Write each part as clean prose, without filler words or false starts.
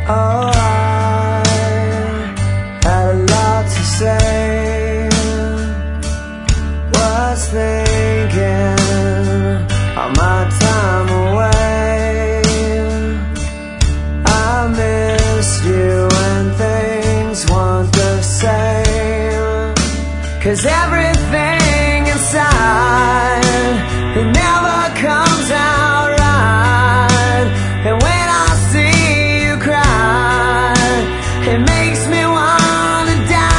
Oh, I had a lot to say. Was thinking of my time away. I missed you when things weren't the same. 'Cause everything inside, it never comes out right. And when I see you cry, it makes me wanna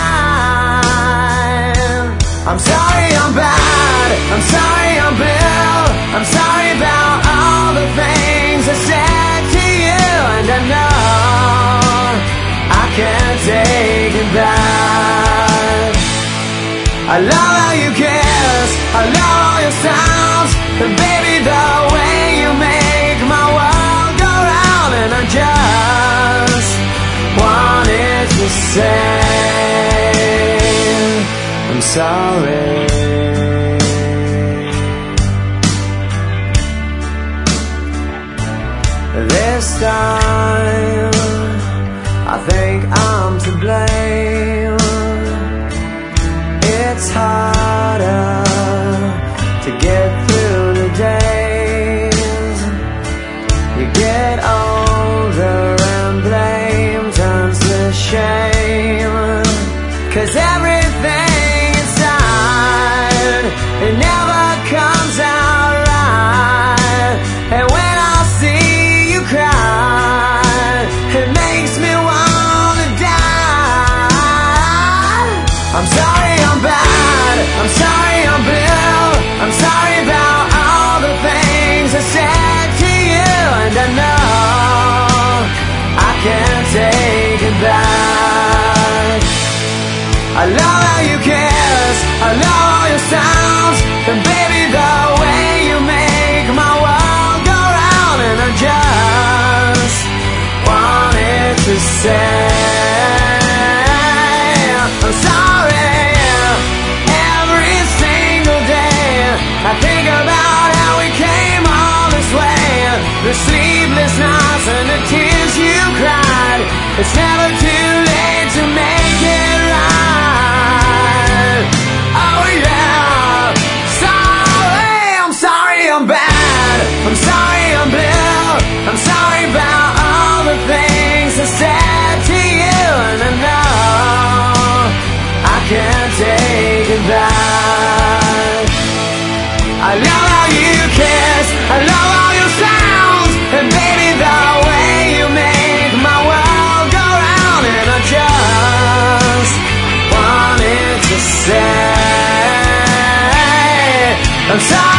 die. I'm sorry I'm bad, I'm sorry I'm Bill, I'm sorry about all the things I said to you. And I know I can't take it back. I love how you kiss, I love all your sounds, and baby the way you make my world go round. And I just wanted to say I'm sorry. This time I think I'm to blame. It's harder to get through the days. You get older and blame turns to shame. 'Cause everything inside, it never comes out right. And when I see you cry, it makes me wanna die. I'm sorry I'm bad, I'm sorry I'm Bill, I'm sorry about all the things I said to you. And I know I can't take it back. I love how you kiss, I love all your sounds, and baby the way you make my world go round. And I just wanted to say I'm sorry. Every single day I think about how we came all this way. The sleepless nights and the tears you cried. It's never too late to make it right. Oh yeah. Sorry, I'm sorry I'm bad, I'm sorry I'm Bill, I'm sorry about all the things I said to you. And I know I can't take it back. I love how you kiss, I love all your sounds, and baby the way you make my world go round. And I just wanted to say I'm sorry.